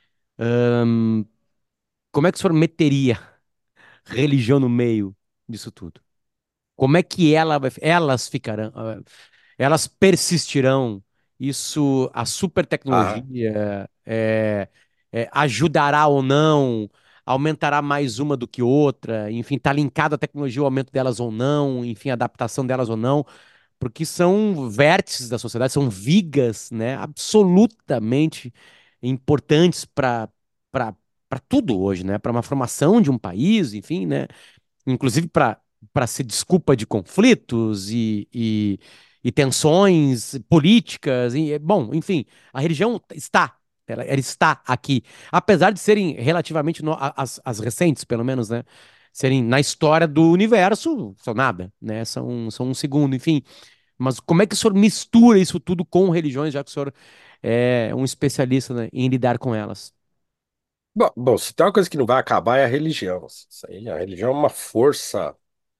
Como é que o senhor meteria religião no meio disso tudo? Como é que ela vai, elas ficarão, ah, elas persistirão? Isso, a super ah, tecnologia é, é, ajudará ou não? Aumentará mais uma do que outra? Enfim, está linkado à tecnologia, o aumento delas ou não? Enfim, a adaptação delas ou não? Porque são vértices da sociedade, são vigas, né, absolutamente importantes para para para tudo hoje, né, para uma formação de um país, enfim, né, inclusive para para ser desculpa de conflitos e, e, e tensões políticas, e, bom, enfim, a religião está, ela, ela está aqui, apesar de serem relativamente no- a- as, as recentes, pelo menos, né, serem na história do universo, são nada, né, são, são um segundo, enfim. Mas como é que o senhor mistura isso tudo com religiões, já que o senhor é um especialista, né, em lidar com elas? bom, bom, se tem uma coisa que não vai acabar é a religião. Isso aí, a religião é uma força,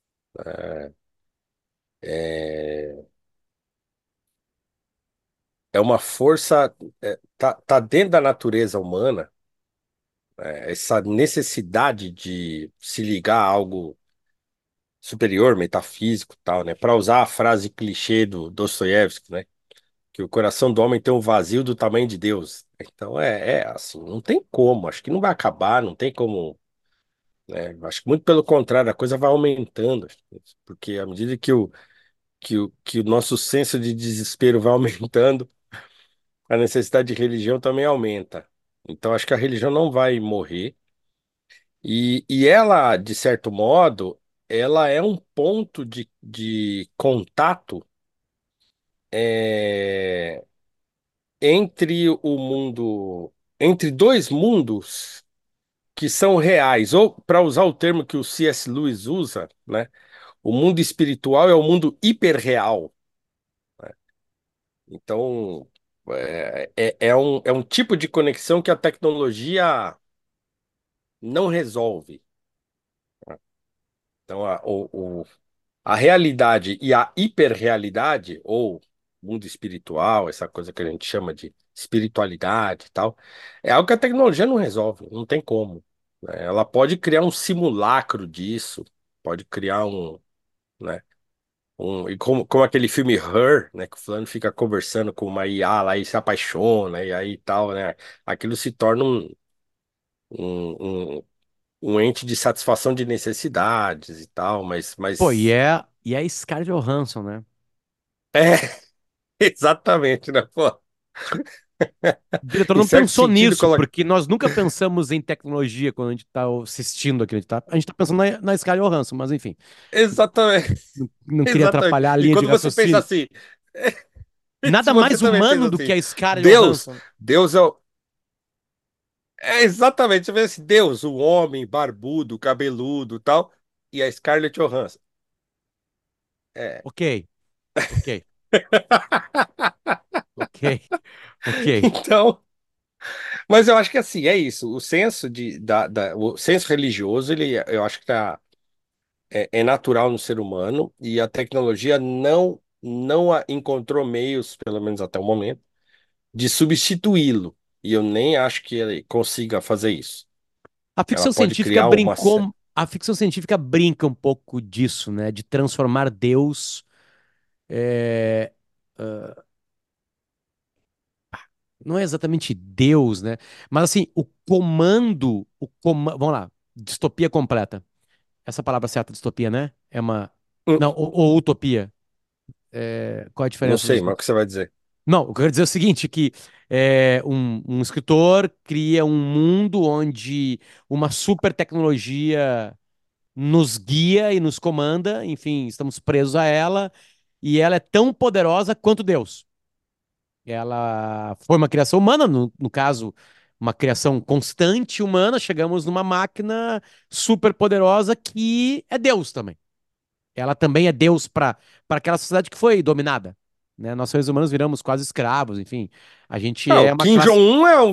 é, é uma força, é, tá, tá dentro da natureza humana, é, essa necessidade de se ligar a algo superior, metafísico, e tal, né? Para usar a frase clichê do Dostoiévski, né? Que o coração do homem tem um vazio do tamanho de Deus. Então é, é assim, não tem como. Acho que não vai acabar, não tem como, né? Acho que muito pelo contrário, a coisa vai aumentando, porque à medida que o que o, que o nosso senso de desespero vai aumentando, a necessidade de religião também aumenta. Então acho que a religião não vai morrer. E, e ela, de certo modo, ela é um ponto de, de contato é, entre o mundo, entre dois mundos que são reais, ou para usar o termo que o C S. Lewis usa, né? O mundo espiritual é o mundo hiperreal. Então, é, é, é um, é um tipo de conexão que a tecnologia não resolve. Então, a, o, o- a realidade e a hiperrealidade, ou mundo espiritual, essa coisa que a gente chama de espiritualidade e tal, é algo que a tecnologia não resolve, não tem como, né? Ela pode criar um simulacro disso, pode criar um, né? Um, e como, como aquele filme Her, né? Que o fulano fica conversando com uma I A lá e se apaixona e aí tal, né? Aquilo se torna um, um, um, um ente de satisfação de necessidades e tal, mas, Pô, e mas é, e é Scarlett Johansson, né? é exatamente, né? Pô, O diretor em não certo pensou sentido, nisso, coloca... porque nós nunca pensamos em tecnologia quando a gente está assistindo aquilo. A gente tá, a gente tá pensando na, na Scarlett Johansson, mas enfim, exatamente, não, não queria exatamente. atrapalhar a E linha de quando você pensa raciocínio. assim, se Nada você mais também pensa humano do que assim, a Scarlett Deus, Johansson. Deus é o... É exatamente, você vê assim, Deus, o homem barbudo, cabeludo, tal. e a Scarlett Johansson. É. Ok, ok, ok, ok. Então, mas eu acho que assim, é isso. O senso de, da, da- o senso religioso, ele, eu acho que tá, é, é natural no ser humano e a tecnologia não, não a- encontrou meios, pelo menos até o momento, de substituí-lo. E eu nem acho que ele consiga fazer isso. A Ela ficção pode científica criar uma. sé- brincou, a ficção científica brinca um pouco disso, né? De transformar Deus, é, não é exatamente Deus, né? Mas assim, o comando, o coma, vamos lá, distopia completa. Essa palavra certa, distopia, né? É uma, Hum, não, ou, ou utopia. É, qual é a Não diferença sei, dos mas o que dois? você vai dizer? Não, eu quero dizer é o seguinte, que é, um, um escritor cria um mundo onde uma super tecnologia nos guia e nos comanda, enfim, estamos presos a ela, e ela é tão poderosa quanto Deus. Ela foi uma criação humana, no, no caso, uma criação constante humana, chegamos numa máquina super poderosa que é Deus também. Ela também é Deus para para aquela sociedade que foi dominada. Né? Nós, seres humanos, viramos quase escravos, enfim. A gente Ah, o é uma Kim classe. Jong-un é um.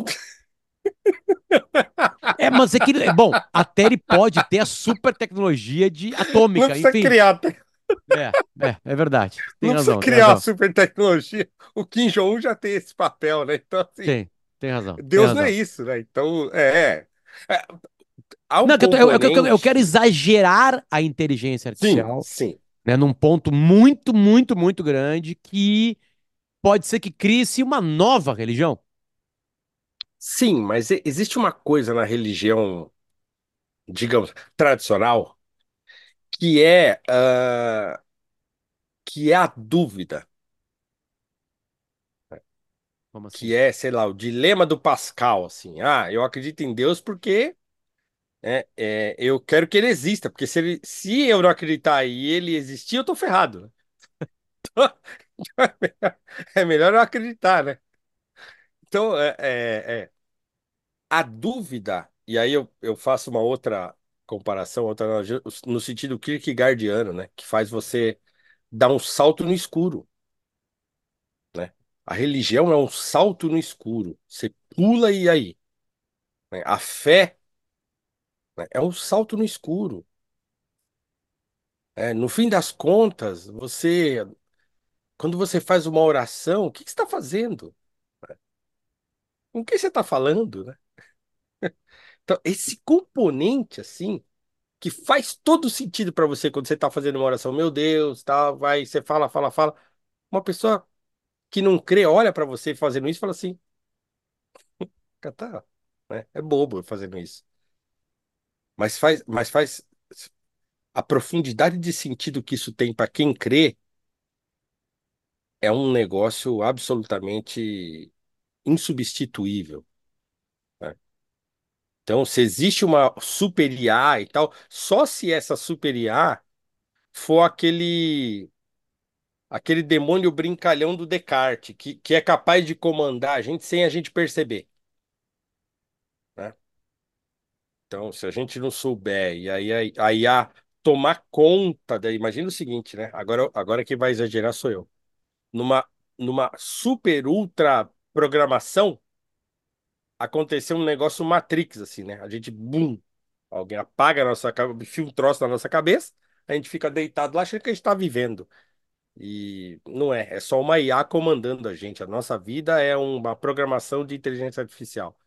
É, mas é que. Bom, até ele pode ter a super tecnologia de Não atômica, precisa enfim. criar, te- É, é, é verdade. Tem não precisa razão, tem criar a razão. super tecnologia. O Kim Jong-un já tem esse papel, né? Então, assim, Tem, tem razão, tem Deus não é razão. isso, né? Então, é. é. É, há um Não, é que eu, tô- eu, eu, eu eu quero componente. exagerar a inteligência Sim, artificial, sim. né, num ponto muito, muito, muito grande que pode ser que crie-se uma nova religião. Sim, mas e- existe uma coisa na religião, digamos, tradicional, que é, ah, que é a dúvida, Como que assim? é, sei lá, o dilema do Pascal, assim. Ah, eu acredito em Deus porque né, é, eu quero que ele exista, porque se, ele, se eu não acreditar e ele existir, eu tô ferrado. Né? É melhor eu acreditar, né? Então, é, é, é, a dúvida, e aí eu, eu faço uma outra comparação, outra analogia, no sentido kierkegaardiano, né? Que faz você dar um salto no escuro, né? A religião é um salto no escuro. Você pula e aí? Né? A fé, né, é um salto no escuro. É, no fim das contas, você, quando você faz uma oração, o que que você está fazendo? Com quem você está falando, né? Então, esse componente, assim, que faz todo sentido para você quando você está fazendo uma oração, meu Deus, tá, vai, você fala, fala, fala. Uma pessoa que não crê olha para você fazendo isso e fala assim, "Cara, tá, né? É bobo fazendo isso. Mas faz, mas faz a profundidade de sentido que isso tem para quem crê é um negócio absolutamente insubstituível. Né? Então, se existe uma super I A e tal, só se essa super I A for aquele aquele demônio brincalhão do Descartes, que, que é capaz de comandar a gente sem a gente perceber, né? Então, se a gente não souber e aí a, a I A tomar conta, da, imagina o seguinte, né? Agora, agora quem vai exagerar sou eu. Numa, numa super ultra programação, aconteceu um negócio Matrix, assim, né? A gente, bum, alguém apaga a nossa cabeça, enfia um troço na nossa cabeça, a gente fica deitado lá achando que a gente está vivendo. E não é, é só uma I A comandando a gente. A nossa vida é uma programação de inteligência artificial.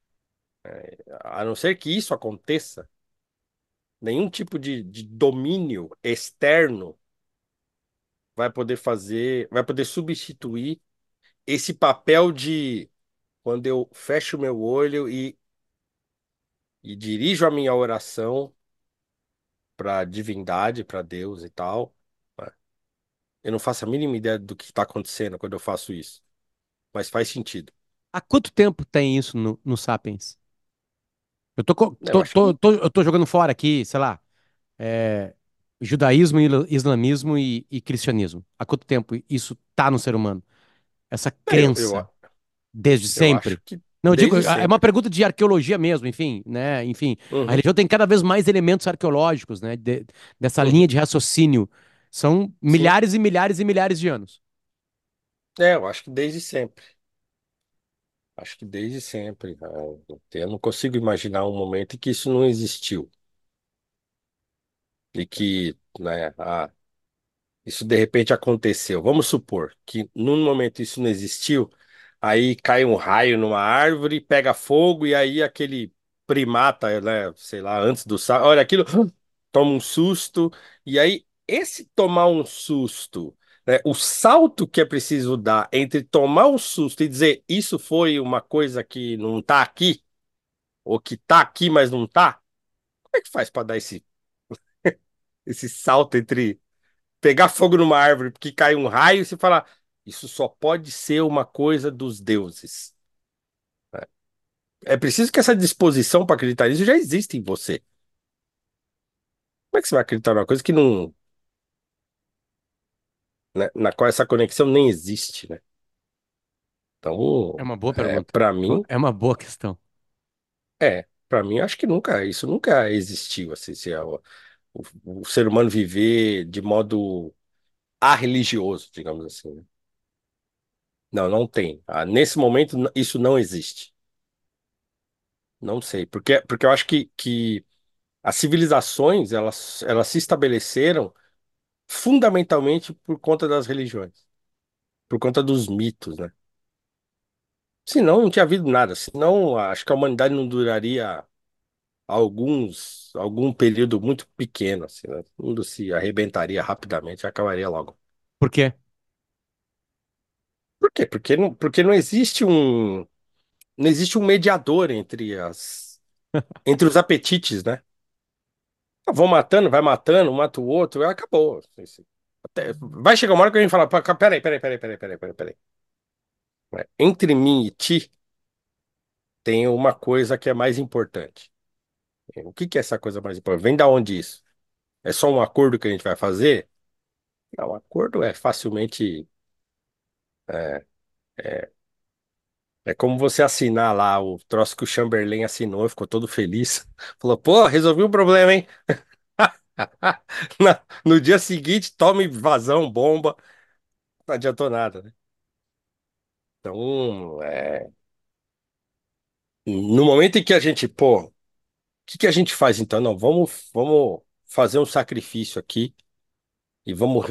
A não ser que isso aconteça, nenhum tipo de, de domínio externo vai poder fazer, vai poder substituir esse papel de quando eu fecho meu olho e, e dirijo a minha oração para a divindade, para Deus e tal. Né? Eu não faço a mínima ideia do que está acontecendo quando eu faço isso, mas faz sentido. Há quanto tempo tem isso no, no Sapiens? Eu tô, co- Eu tô, acho tô, que tô- eu tô jogando fora aqui, sei lá, é, judaísmo, ila- islamismo e, e cristianismo. Há quanto tempo isso tá no ser humano? Essa eu, eu, crença, desde eu acho sempre. que Não, eu digo, Desde é uma sempre. pergunta de arqueologia mesmo, enfim, né? Enfim, a Uhum, religião tem cada vez mais elementos arqueológicos, né? de- dessa linha uhum, de raciocínio. São sim. milhares e milhares e milhares de anos. É, eu acho que desde sempre. Acho que desde sempre. Ah, eu não consigo imaginar um momento em que isso não existiu. E que, né, ah, isso de repente aconteceu. Vamos supor que num momento isso não existiu, aí cai um raio numa árvore, pega fogo, e aí aquele primata, né, sei lá, antes do sal, olha aquilo, toma um susto, e aí esse tomar um susto, né, o salto que é preciso dar entre tomar um susto e dizer isso foi uma coisa que não tá aqui, ou que tá aqui, mas não tá, como é que faz para dar esse, esse salto entre pegar fogo numa árvore porque cai um raio e você fala, isso só pode ser uma coisa dos deuses. É preciso que essa disposição para acreditar nisso já existe em você. Como é que você vai acreditar numa coisa que não, né, na qual essa conexão nem existe, né? É Então, uma boa é, pergunta. para É uma mim, é uma boa questão. é, para mim, acho que nunca, isso nunca existiu, assim, se é o, o, o ser humano viver de modo arreligioso, digamos assim, né? Não, não tem. Ah, nesse momento, n- isso não existe. Não sei, porque, porque eu acho que, que as civilizações, elas, elas se estabeleceram fundamentalmente por conta das religiões, por conta dos mitos, né? Senão não tinha havido nada, senão acho que a humanidade não duraria alguns, algum período muito pequeno, assim, né? O mundo se arrebentaria rapidamente e acabaria logo. Por quê? Por quê? Porque não, porque não existe um, não existe um mediador entre as, entre os apetites, né? Ah, vão matando, vai matando, um mata o outro, e acabou. Até- vai chegar uma hora que a gente fala, "Pá, peraí, peraí, peraí, peraí, peraí, peraí, peraí. Né? Entre mim e ti tem uma coisa que é mais importante. O que que é essa coisa mais importante? Vem da onde isso? É só um acordo que a gente vai fazer? Não, um acordo é facilmente. É, é, é como você assinar lá o troço que o Chamberlain assinou, ficou todo feliz. Falou, pô, resolvi o problema, hein? Na- No dia seguinte, tome vazão, bomba. Não adiantou nada, né? Então, é, no momento em que a gente, pô, o que que a gente faz então? Não, vamos, vamos fazer um sacrifício aqui e vamos,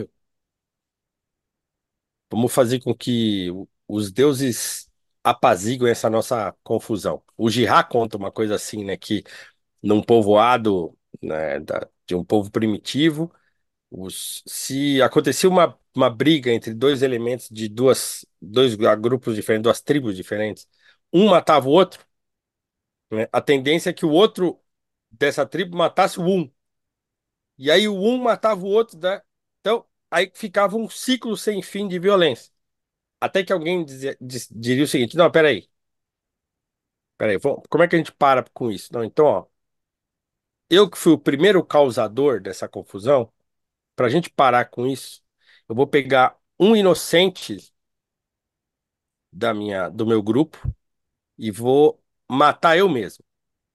vamos fazer com que o- os deuses apaziguem essa nossa confusão. O Jihá conta uma coisa assim, né, que num povoado, né, da- de um povo primitivo, os, se acontecia uma, uma briga entre dois elementos de duas, dois grupos diferentes, duas tribos diferentes, um matava o outro, né, a tendência é que o outro dessa tribo matasse o um. E aí o um matava o outro, né? Então, aí ficava um ciclo sem fim de violência. Até que alguém dizia- diz- diria o seguinte: não, peraí, peraí, vamos- como é que a gente para com isso? Não, então, ó, eu que fui o primeiro causador dessa confusão, para a gente parar com isso, eu vou pegar um inocente da minha, do meu grupo e vou matar eu mesmo,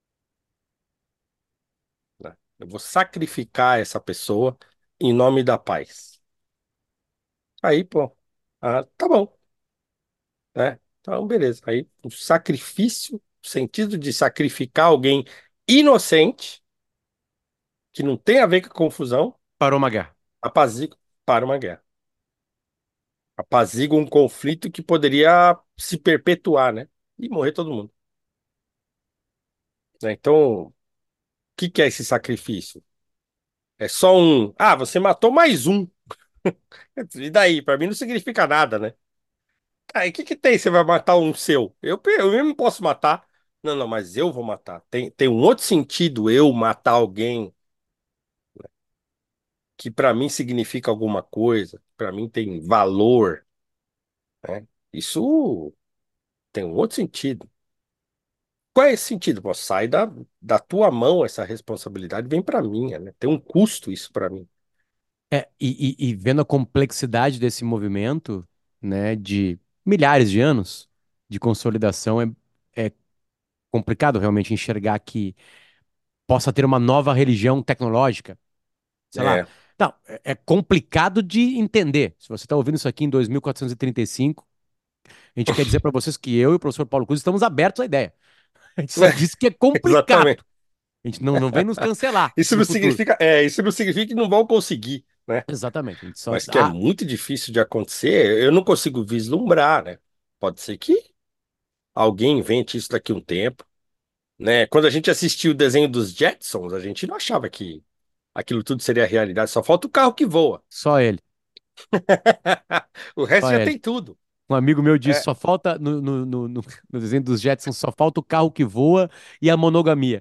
né? Eu vou sacrificar essa pessoa em nome da paz. Aí, pô, ah, tá bom. Né? Então, beleza. Aí, o sacrifício, o sentido de sacrificar alguém inocente, que não tem a ver com a confusão, Parou uma guerra. apazigua para uma guerra. Apazigua um conflito que poderia se perpetuar, né? E morrer todo mundo. Né? Então, o que que é esse sacrifício? É só um. Ah, você matou mais um. E daí? Para mim não significa nada, né? Aí, o que que tem? Você vai matar um seu? Eu, eu mesmo posso matar. Não, não, mas eu vou matar. Tem, tem um outro sentido eu matar alguém que para mim significa alguma coisa, para mim tem valor, né? Isso tem um outro sentido. Qual é esse sentido? Pô, sai da, da tua mão essa responsabilidade, vem para mim, né? Tem um custo isso para mim. É, e, e- e vendo a complexidade desse movimento, né, de milhares de anos de consolidação, é, é complicado realmente enxergar que possa ter uma nova religião tecnológica, sei lá. É. Não, é é complicado de entender. Se você está ouvindo isso aqui em dois mil quatrocentos e trinta e cinco, a gente quer dizer para vocês que eu e o professor Paulo Cruz estamos abertos à ideia. A gente só disse que é complicado. Exatamente. A gente não, não vem nos cancelar Isso no não futuro. significa, é, isso não significa que não vão conseguir, né? Exatamente. A gente só. Mas que é Ah, muito difícil de acontecer, eu não consigo vislumbrar, né? Pode ser que alguém invente isso daqui a um tempo, né? Quando a gente assistiu o desenho dos Jetsons, a gente não achava que aquilo tudo seria realidade. Só falta o carro que voa. só ele. O resto Só já ele. tem tudo. Um amigo meu disse: É. só falta, no, no, no, no- no desenho dos Jetsons, só falta o carro que voa e a monogamia.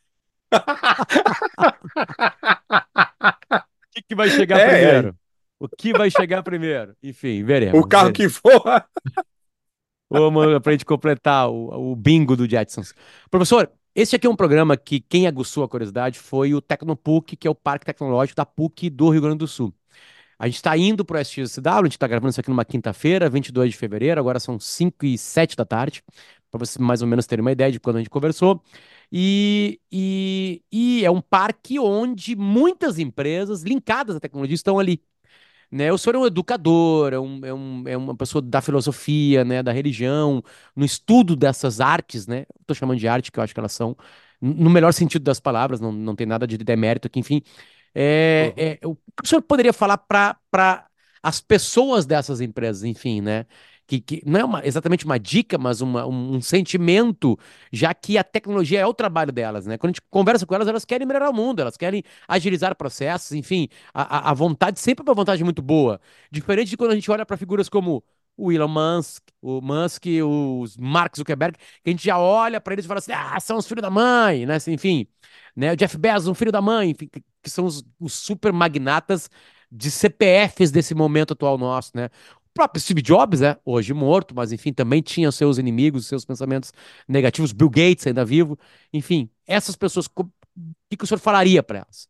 O que que vai chegar É, aí. primeiro? O que vai chegar primeiro? Enfim, O veremos, carro veremos. que voa. Vamos para a gente completar o, o bingo do Jetsons. Professor, esse aqui é um programa que quem aguçou a curiosidade foi o Tecnopuc, que é o Parque Tecnológico da P U C do Rio Grande do Sul. A gente está indo para o S X S W, a gente está gravando isso aqui numa quinta-feira, vinte e dois de fevereiro, agora são cinco e sete da tarde, para vocês mais ou menos terem uma ideia de quando a gente conversou. E, e, e é um parque onde muitas empresas linkadas à tecnologia estão ali, né? O senhor é um educador, é, um, é, um- é uma pessoa da filosofia, né, da religião, no estudo dessas artes, né? Estou chamando de arte, que eu acho que elas são, n- no melhor sentido das palavras, não, não tem nada de demérito aqui, enfim. Uhum. É, é, o que o senhor poderia falar para para as pessoas dessas empresas, enfim, né? Que, que não é uma- exatamente uma dica, mas uma- um, um sentimento, já que a tecnologia é o trabalho delas, né? Quando a gente conversa com elas, elas querem melhorar o mundo, elas querem agilizar processos, enfim, a, a a vontade sempre é uma vontade muito boa. Diferente de quando a gente olha para figuras como o Elon Musk, o Musk, os Mark Zuckerberg, que a gente já olha para eles e fala assim: ah, são os filhos da mãe, né? Assim, enfim, né? O Jeff Bezos, um filho da mãe, enfim, que, que são os, os super magnatas de C P Fs desse momento atual nosso, né? O próprio Steve Jobs, né? Hoje morto, mas enfim, também tinha os seus inimigos, os seus pensamentos negativos. Bill Gates ainda vivo. Enfim, essas pessoas, co- o que que o senhor falaria para elas?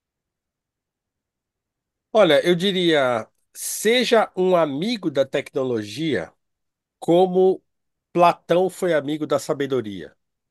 Olha, eu diria, seja um amigo da tecnologia, como Platão foi amigo da sabedoria.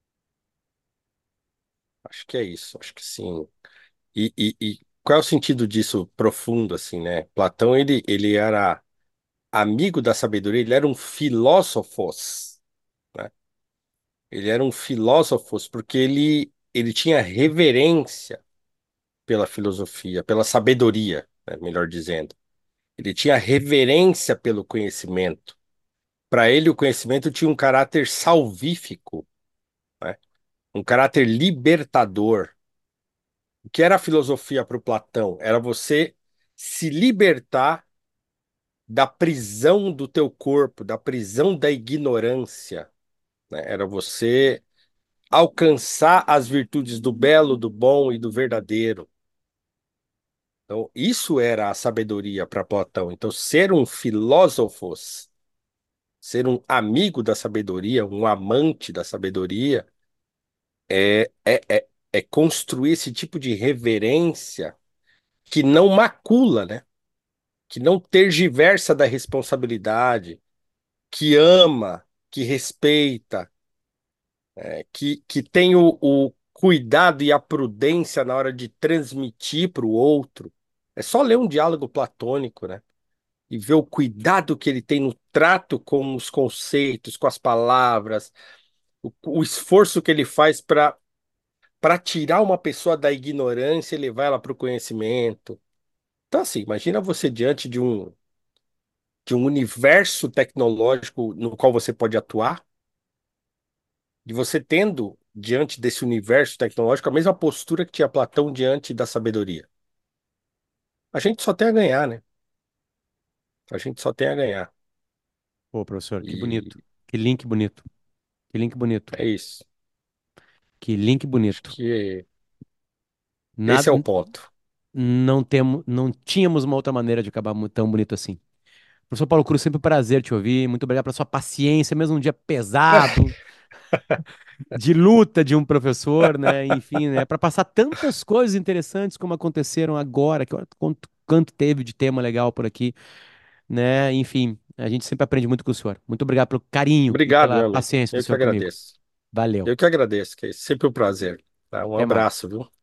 Acho que é isso, acho que sim. E, e, e qual é o sentido disso profundo, assim, né? Platão, ele, ele era amigo da sabedoria, ele era um filósofos, né? Ele era um filósofos porque ele, ele tinha reverência pela filosofia, pela sabedoria, né? Melhor dizendo. Ele tinha reverência pelo conhecimento. Para ele, o conhecimento tinha um caráter salvífico, né? Um caráter libertador. O que era a filosofia para o Platão? Era você se libertar da prisão do teu corpo, da prisão da ignorância, né? Era você alcançar as virtudes do belo, do bom e do verdadeiro. Então, isso era a sabedoria para Platão. Então, ser um filósofos, ser um amigo da sabedoria, um amante da sabedoria, é, é, é, é construir esse tipo de reverência que não macula, né? Que não tergiversa da responsabilidade, que ama, que respeita, é, que, que tem o, o cuidado e a prudência na hora de transmitir para o outro. É só ler um diálogo platônico, né? E ver o cuidado que ele tem no trato com os conceitos, com as palavras, o, o esforço que ele faz para para tirar uma pessoa da ignorância e levar ela para o conhecimento. Então, assim, imagina você diante de um, de um universo tecnológico no qual você pode atuar, e você tendo diante desse universo tecnológico a mesma postura que tinha Platão diante da sabedoria. A gente só tem a ganhar, né? A gente só tem a ganhar. Pô, professor, que E bonito. Que link bonito. Que link bonito. é isso. Que link Acho bonito. que esse Nada, é o ponto. não temos, não tínhamos uma outra maneira de acabar mu- tão bonito assim. Professor Paulo Cruz, sempre um prazer te ouvir. Muito obrigado pela sua paciência, mesmo um dia pesado, de luta de um professor, né? Enfim, né? Para passar tantas coisas interessantes como aconteceram agora, que olha quanto, quanto teve de tema legal por aqui, né? Enfim, a gente sempre aprende muito com o senhor. Muito obrigado pelo carinho e Obrigado, pela meu amigo. paciência do Eu que senhor comigo. agradeço. Valeu. Eu que agradeço, que é sempre um prazer. Tá? Um Até mais. abraço, viu?